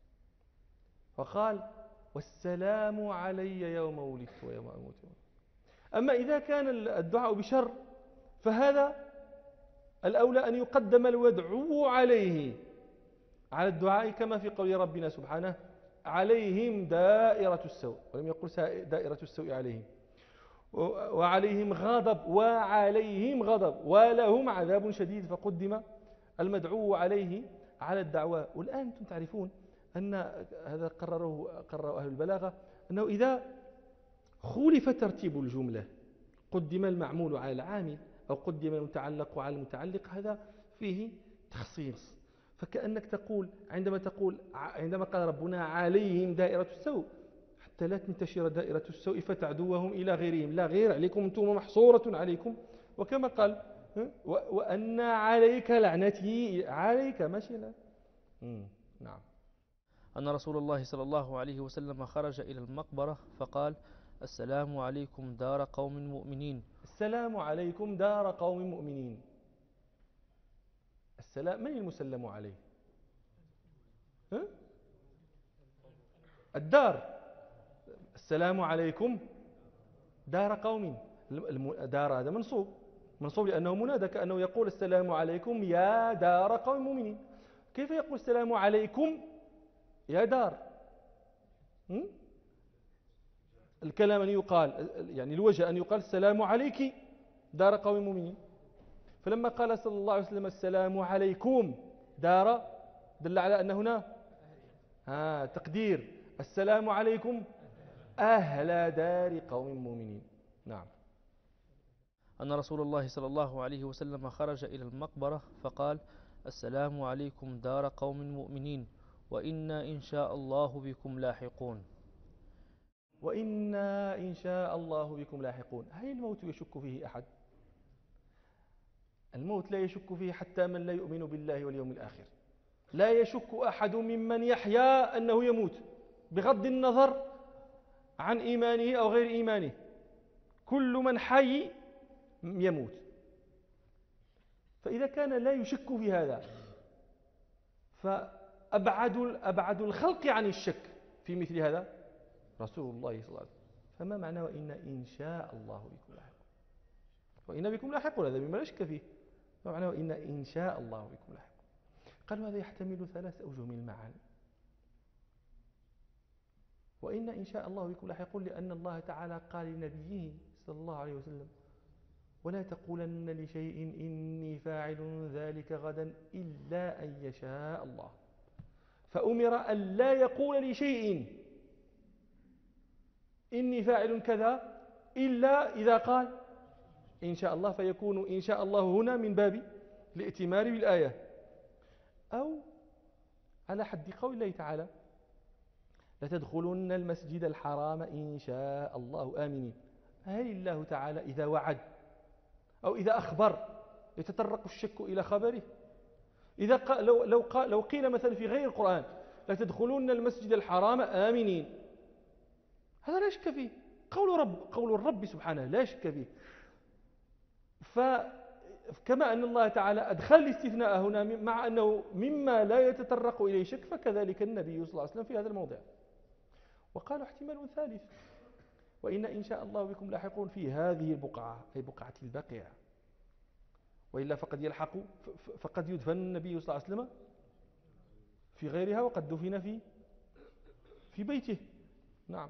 وقال والسلام علي يوم ولدت ويوم أموت. أما إذا كان الدعاء بشر فهذا الأولى أن يقدم المدعو عليه على الدعاء، كما في قول ربنا سبحانه عليهم دائرة السوء، ولم يقل دائرة السوء عليهم، وعليهم غضب وعليهم غضب ولهم عذاب شديد، فقدم المدعو عليه على الدعوة. والآن أنتم تعرفون أن هذا قرره قرره أهل البلاغة أنه إذا خولف ترتيب الجملة قدم المعمول على العامل أو قدم المتعلق على المتعلق، هذا فيه تخصيص. فكأنك تقول عندما تقول عندما قال ربنا عليهم دائرة السوء حتى لا تنتشر دائرة السوء فتعدوهم إلى غيرهم، لا غير عليكم أنتم محصورة عليكم، وكما قال وأن عليك لعنتي عليك ماشي لا. نعم. أن رسول الله صلى الله عليه وسلم خرج إلى المقبرة فقال السلام عليكم دار قوم مؤمنين. السلام عليكم دار قوم مؤمنين. السلام من المسلم عليه؟ ها؟ الدار. السلام عليكم دار قوم، دار هذا منصوب منصوب لأنه منادى، كأنه يقول السلام عليكم يا دار قوم مؤمنين. كيف يقول السلام عليكم يا دار؟ م? الكلام أن يقال يعني الوجه أن يقال السلام عليك دار قوم مؤمنين. فلما قال صلى الله عليه وسلم السلام عليكم دار دل على أن هنا ها تقدير السلام عليكم أهل دار قوم مؤمنين. نعم. أن رسول الله صلى الله عليه وسلم خرج إلى المقبرة فقال السلام عليكم دار قوم مؤمنين وإنا إن شاء الله بكم لاحقون. وإنا إن شاء الله بكم لاحقون. هل الموت يشك فيه أحد؟ الموت لا يشك فيه حتى من لا يؤمن بالله واليوم الآخر. لا يشك أحد ممن يحيا أنه يموت بغض النظر عن إيمانه أو غير إيمانه، كل من حي يموت. فإذا كان لا يشك في هذا فأبعد أبعد الخلق عن الشك في مثل هذا رسول الله صلى الله عليه وسلم. فما معنى وإن إن شاء الله بكم لاحقون؟ وإن بكم لاحقون هذا مما لا شك فيه. ما معنى وإن إن شاء الله بكم لاحقون؟ قالوا هذا يحتمل ثلاث أوجه من المعاني. وإن إن شاء الله بكم لاحقون لأن الله تعالى قال لنبيه صلى الله عليه وسلم ولا تقولن لشيء إني فاعل ذلك غدا إلا أن يشاء الله، فأمر أن لا يقول لشيء إني فاعل كذا إلا إذا قال إن شاء الله، فيكون إن شاء الله هنا من باب الائتمار بالآية. أو على حد قول الله تعالى لتدخلن المسجد الحرام إن شاء الله آمنين. هل الله تعالى إذا وعد أو إذا أخبر يتطرق الشك إلى خبره؟ إذا قال لو, لو, قال لو قيل مثلا في غير القرآن لتدخلن المسجد الحرام آمنين، هذا لا شك فيه، قول رب قول الرب سبحانه لا شك فيه. فكما أن الله تعالى أدخل الاستثناء هنا مع أنه مما لا يتطرق إليه شك، فكذلك النبي صلى الله عليه وسلم في هذا الموضع. وقالوا احتمال ثالث وإن إن شاء الله بكم لاحقون في هذه البقعة أي بقعة البقيع، وإلا فقد يلحق فقد يدفن النبي صلى الله عليه وسلم في غيرها وقد دفن في في بيته. نعم.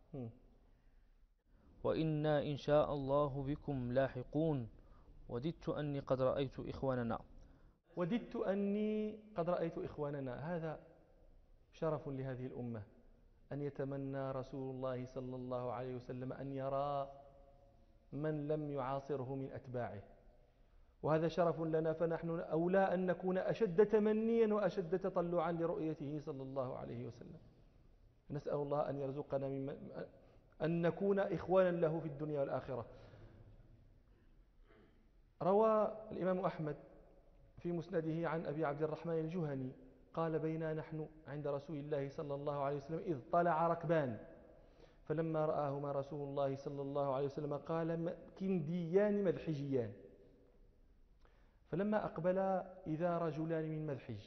وإنا إن شاء الله بكم لاحقون وددت أني قد رأيت إخواننا. وددت أني قد رأيت إخواننا، هذا شرف لهذه الأمة أن يتمنى رسول الله صلى الله عليه وسلم أن يرى من لم يعاصره من أتباعه، وهذا شرف لنا، فنحن أولى أن نكون أشد تمنيا وأشد تطلعا لرؤيته صلى الله عليه وسلم. نسأل الله أن يرزقنا من أن نكون إخوانا له في الدنيا والآخرة. روى الإمام أحمد في مسنده عن أبي عبد الرحمن الجهني قال: بينا نحن عند رسول الله صلى الله عليه وسلم إذ طلع ركبان، فلما رآهما رسول الله صلى الله عليه وسلم قال: كنديان مذحجيان. فلما أقبلا إذا رجلان من مذحج،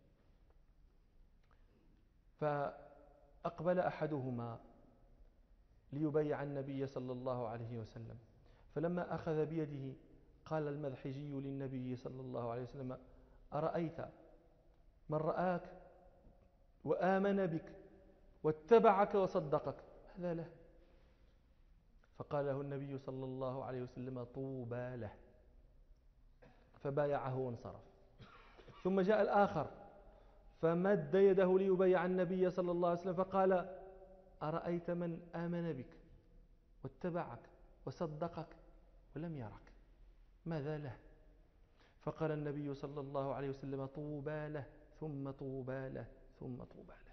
فأقبل أحدهما ليبايع النبي صلى الله عليه وسلم، فلما أخذ بيده قال المذحجي للنبي صلى الله عليه وسلم: أرأيت من رآك وآمن بك واتبعك وصدقك، هذا له. فقال له النبي صلى الله عليه وسلم: طوبى له، فبايعه وانصرف. ثم جاء الآخر فمد يده ليبايع النبي صلى الله عليه وسلم، فقال: أرأيت من آمن بك واتبعك وصدقك ولم يرك، ماذا له؟ فقال النبي صلى الله عليه وسلم: طوبى له ثم طوبى له ثم طوبى له.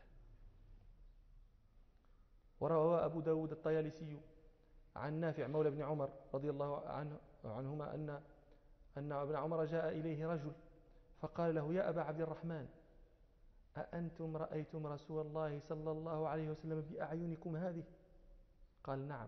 وروى أبو داود الطيالسي عن نافع مولى بن عمر رضي الله عنه عنهما أن أن ابن عمر جاء إليه رجل فقال له: يا أبا عبد الرحمن، أأنتم رأيتم رسول الله صلى الله عليه وسلم بأعينكم هذه؟ قال: نعم.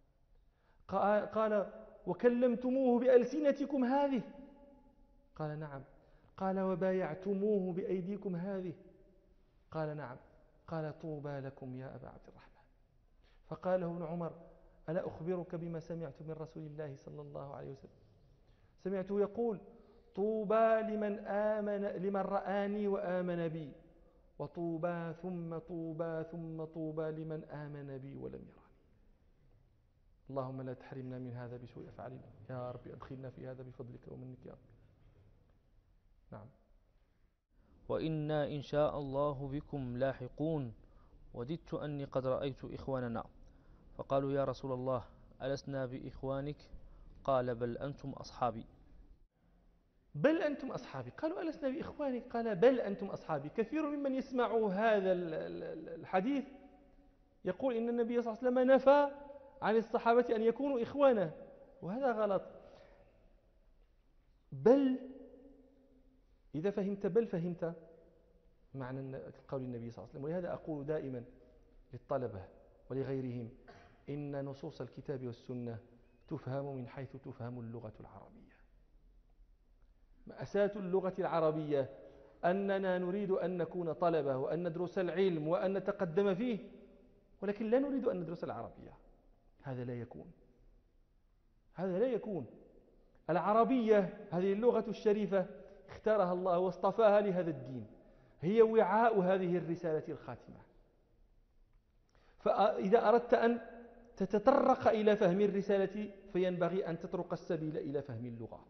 قال: وكلمتموه بألسنتكم هذه؟ قال: نعم. قال: وبايعتموه بأيديكم هذه؟ قال: نعم. قال: طوبى لكم يا أبا عبد الرحمن. فقال له ابن عمر: ألا أخبرك بما سمعت من رسول الله صلى الله عليه وسلم؟ سمعته يقول: طوبى لمن آمن لمن رآني وآمن بي، وطوبى ثم طوبى ثم طوبى لمن آمن بي ولم يراني. اللهم لا تحرمنا من هذا بسوء أفعالنا يا رب، أدخلنا في هذا بفضلك ومنك يا رب. نعم. وإنا إن شاء الله بكم لاحقون، وددت أني قد رأيت إخواننا. فقالوا: يا رسول الله، ألسنا بإخوانك؟ قال: بل أنتم أصحابي. بل أنتم أصحابي. قالوا: ألسنا بإخوانك؟ قال: بل أنتم أصحابي. كثير ممن يسمع هذا الحديث يقول إن النبي صلى الله عليه وسلم نفى عن الصحابة أن يكونوا إخوانا، وهذا غلط. بل إذا فهمت بل فهمت معنى قول النبي صلى الله عليه وسلم. ولهذا أقول دائما للطلبة ولغيرهم إن نصوص الكتاب والسنة تفهم من حيث تفهم اللغة العربية. مأساة اللغة العربية أننا نريد أن نكون طلبة وأن ندرس العلم وأن نتقدم فيه، ولكن لا نريد أن ندرس العربية. هذا لا يكون هذا لا يكون العربية هذه اللغة الشريفة اختارها الله واصطفاها لهذا الدين، هي وعاء هذه الرسالة الخاتمة. فإذا أردت أن تتطرق إلى فهم الرسالة فينبغي أن تطرق السبيل إلى فهم اللغة.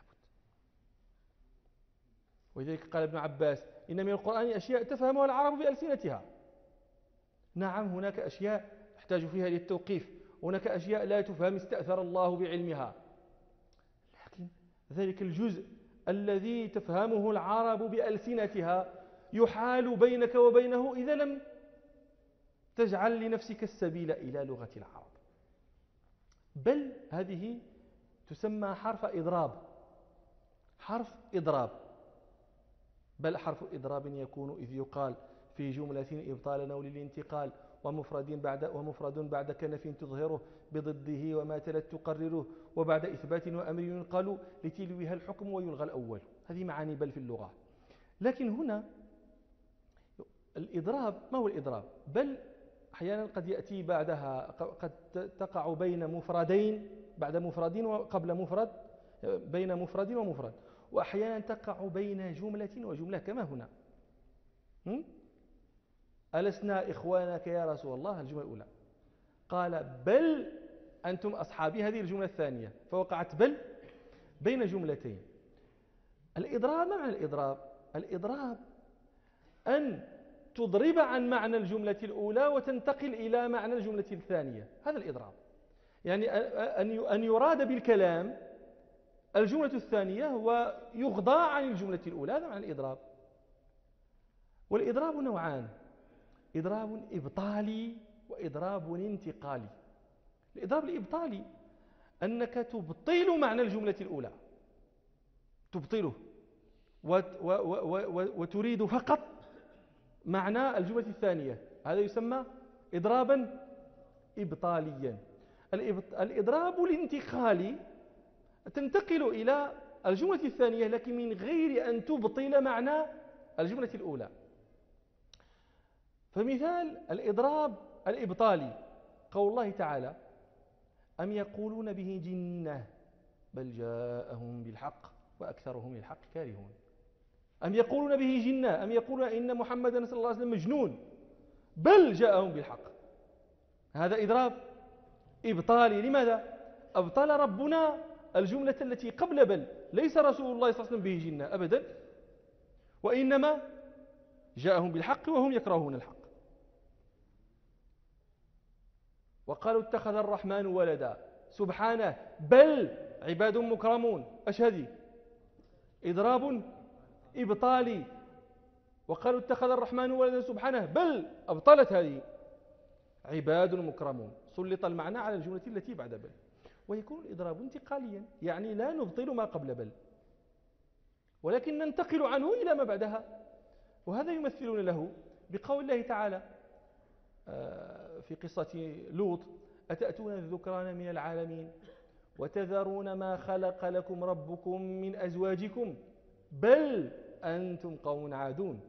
ولذلك قال ابن عباس: إن من القرآن أشياء تفهمها العرب بألسنتها. نعم، هناك أشياء يحتاج فيها للتوقيف، هناك أشياء لا تفهم استأثر الله بعلمها، لكن ذلك الجزء الذي تفهمه العرب بألسنتها يحال بينك وبينه إذا لم تجعل لنفسك السبيل إلى لغة العرب. بل هذه تسمى حرف إضراب. حرف إضراب. بل حرف إضراب يكون إذ يقال في جملة إبطالا أو للانتقال ومفرد بعد ومفرد بعد كنف تظهره بضده وما تلت تقرره، وبعد إثبات وأمر ينقل لتلوها الحكم ويلغى الأول. هذه معاني بل في اللغة. لكن هنا الإضراب، ما هو الإضراب؟ بل أحيانا قد يأتي بعدها، قد تقع بين مفردين بعد مفرد وقبل مفرد، بين مفرد ومفرد، وأحيانا تقع بين جملة وجملة كما هنا. ألسنا إخوانك يا رسول الله؟ الجملة الأولى. قال: بل أنتم أصحابي، هذه الجملة الثانية، فوقعت بل بين جملتين. الإضراب، ما معنى الإضراب؟ الإضراب أن تضرب عن معنى الجملة الأولى وتنتقل إلى معنى الجملة الثانية، هذا الإضراب. يعني أن يراد بالكلام الجملة الثانية ويغضى عن الجملة الأولى، هذا معنى الإضراب. والإضراب نوعان: إضراب إبطالي وإضراب انتقالي. الإضراب الإبطالي أنك تبطل معنى الجملة الأولى، تبطله وتريد فقط معنى الجملة الثانية، هذا يسمى إضرابا إبطاليا. الإضراب الانتقالي تنتقل إلى الجملة الثانية لكن من غير أن تبطل معنى الجملة الأولى. فمثال الإضراب الإبطالي قول الله تعالى: أم يقولون به جنة بل جاءهم بالحق وأكثرهم للحق كارهون. أم يقولون به جنة، أم يقولون إن محمدا صلى الله عليه وسلم مجنون بل جاءهم بالحق. هذا إضراب إبطالي. لماذا؟ أبطل ربنا الجملة التي قبل بل. ليس رسول الله صلى الله عليه وسلم به جنة أبدا، وإنما جاءهم بالحق وهم يكرهون الحق. وقالوا اتخذ الرحمن ولدا سبحانه بل عباد مكرمون. أشهدي إضراب إبطالي. وقالوا اتخذ الرحمن ولدا سبحانه بل أبطلت هذه عباد مكرمون. سلط المعنى على الجملة التي بعد بل. ويكون الإضراب انتقاليا، يعني لا نبطل ما قبل بل ولكن ننتقل عنه إلى ما بعدها. وهذا يمثلون له بقول الله تعالى في قصة لوط: أتأتون الذكران من العالمين وتذرون ما خلق لكم ربكم من أزواجكم بل أنتم قوم عادون.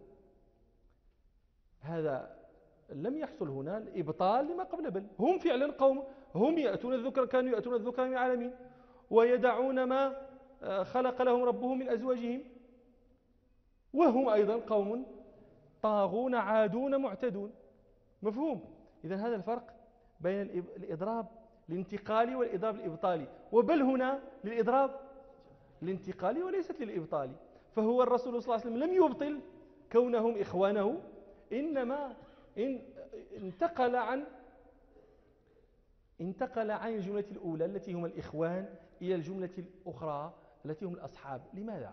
هذا لم يحصل هنا الإبطال لما قبل بل. هم فعلا قوم، هم يأتون الذكر، كانوا يأتون الذكر من العالمين ويدعون ما خلق لهم ربهم من أزواجهم، وهم أيضا قوم طاغون عادون معتدون. مفهوم؟ إذن هذا الفرق بين الإضراب الانتقالي والإضراب الإبطالي. وبل هنا للإضراب الانتقالي وليست للإبطالي. فهو الرسول صلى الله عليه وسلم لم يبطل كونهم إخوانه، إنما انتقل عن انتقل عن الجملة الأولى التي هم الإخوان إلى الجملة الأخرى التي هم الأصحاب. لماذا؟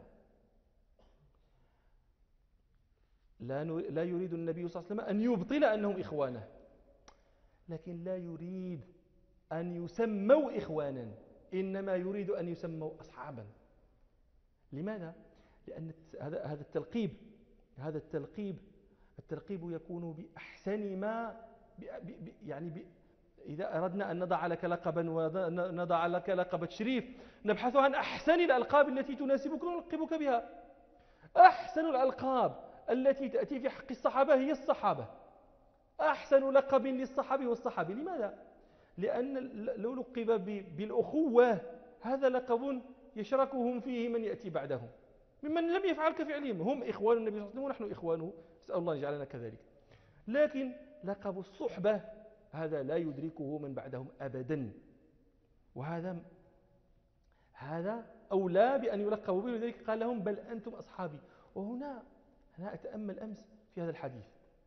لا لا يريد النبي صلى الله عليه وسلم أن يبطل أنهم إخوانه، لكن لا يريد أن يسموا إخوانا، إنما يريد أن يسموا أصحابا. لماذا؟ لأن هذا هذا التلقيب هذا التلقيب التلقيب يكون بأحسن ما يعني إذا أردنا أن نضع لك لقبا ونضع لك لقب تشريف نبحث عن أحسن الألقاب التي تناسبك ونلقبك بها. أحسن الألقاب التي تأتي في حق الصحابة هي الصحابة. أحسن لقب للصحابي والصحابي. لماذا؟ لأن لو لقب بالأخوة هذا لقب يشركهم فيه من يأتي بعدهم ممن لم يفعل كفعلهم. هم إخوان النبي صلى الله عليه وسلم ونحن إخوانه، نسأل الله أن يجعلنا كذلك. لكن لقب الصحبة هذا لا يدركه من بعدهم أبدا، وهذا هذا أولى بأن يلقبوا به. لذلك قال لهم بل أنتم أصحابي. وهنا أنا أتأمل أمس في هذا الحديث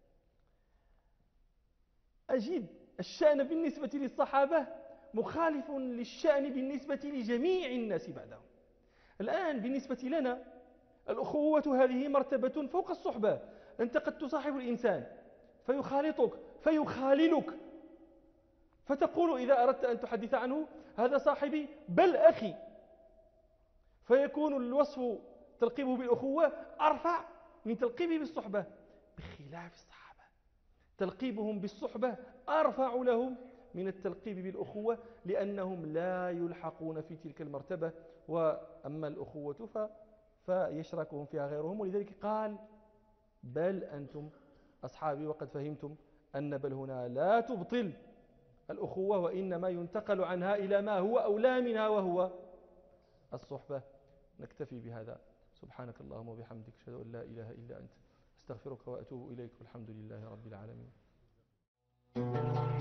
أجد الشأن بالنسبة للصحابة مخالف للشأن بالنسبة لجميع الناس بعدهم. الآن بالنسبة لنا الأخوة هذه مرتبة فوق الصحبة. أنت قد تصاحب الإنسان فيخالطك فيخاللك، فتقول إذا أردت أن تحدث عنه هذا صاحبي بل أخي، فيكون الوصف تلقيبه بالأخوة أرفع من تلقيبه بالصحبة، بخلاف الصحابة تلقيبهم بالصحبة أرفع لهم من التلقيب بالأخوة، لأنهم لا يلحقون في تلك المرتبة. وأما الأخوة فيشركهم فيها غيرهم. ولذلك قال بل أنتم أصحابي. وقد فهمتم أن بل هنا لا تبطل الأخوة، وإنما ينتقل عنها إلى ما هو أولى منها وهو الصحبة. نكتفي بهذا. سبحانك اللهم وبحمدك، أشهد أن لا إله إلا أنت، أستغفرك وأتوب إليك، والحمد لله رب العالمين.